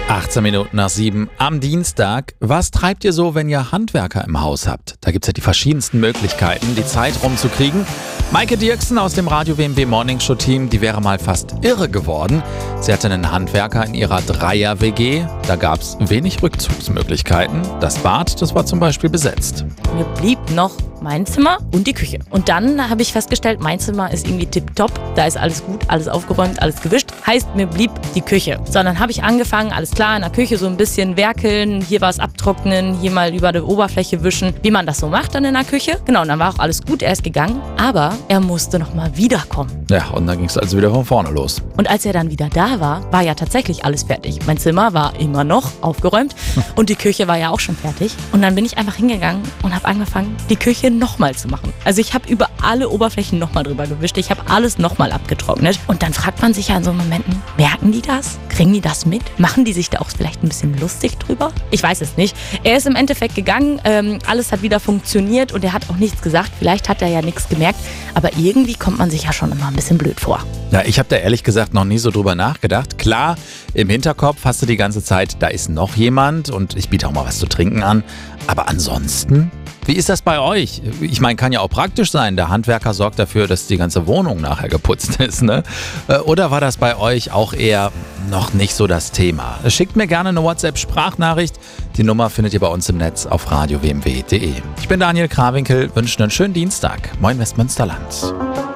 18 Minuten nach 7 am Dienstag. Was treibt ihr so, wenn ihr Handwerker im Haus habt? Da gibt es ja die verschiedensten Möglichkeiten, die Zeit rumzukriegen. Maike Dirksen aus dem Radio WMW Morning Show Team, die wäre mal fast irre geworden. Sie hatte einen Handwerker in ihrer Dreier-WG. Da gab es wenig Rückzugsmöglichkeiten. Das Bad, das war zum Beispiel besetzt. Mir blieb noch mein Zimmer und die Küche. Und dann habe ich festgestellt, mein Zimmer ist irgendwie tipptopp. Da ist alles gut, alles aufgeräumt, alles gewischt. Heißt, mir blieb die Küche. So, dann habe ich angefangen, alles klar, in der Küche so ein bisschen werkeln, hier was abtrocknen, hier mal über die Oberfläche wischen, wie man das so macht dann in der Küche. Genau, und dann war auch alles gut, er ist gegangen, aber er musste nochmal wiederkommen. Ja, und dann ging es also wieder von vorne los. Und als er dann wieder da war ja tatsächlich alles fertig. Mein Zimmer war immer noch aufgeräumt und die Küche war ja auch schon fertig. Und dann bin ich einfach hingegangen und habe angefangen, die Küche nochmal zu machen. Also ich habe über alle Oberflächen nochmal drüber gewischt. Ich habe alles nochmal abgetrocknet. Und dann fragt man sich ja in so Momenten, merken die das? Kriegen die das mit? Machen die sich da auch vielleicht ein bisschen lustig drüber? Ich weiß es nicht. Er ist im Endeffekt gegangen, alles hat wieder funktioniert und er hat auch nichts gesagt. Vielleicht hat er ja nichts gemerkt, aber irgendwie kommt man sich ja schon immer ein bisschen blöd vor. Ja, ich habe da ehrlich gesagt noch nie so drüber nachgedacht. Klar, im Hinterkopf hast du die ganze Zeit, da ist noch jemand und ich biete auch mal was zu trinken an. Aber ansonsten, wie ist das bei euch? Ich meine, kann ja auch praktisch sein. Der Handwerker sorgt dafür, dass die ganze Wohnung nachher geputzt ist, ne? Oder war das bei euch auch eher noch nicht so das Thema? Schickt mir gerne eine WhatsApp-Sprachnachricht. Die Nummer findet ihr bei uns im Netz auf radiowmw.de. Ich bin Daniel Krawinkel, wünsche einen schönen Dienstag. Moin Westmünsterland.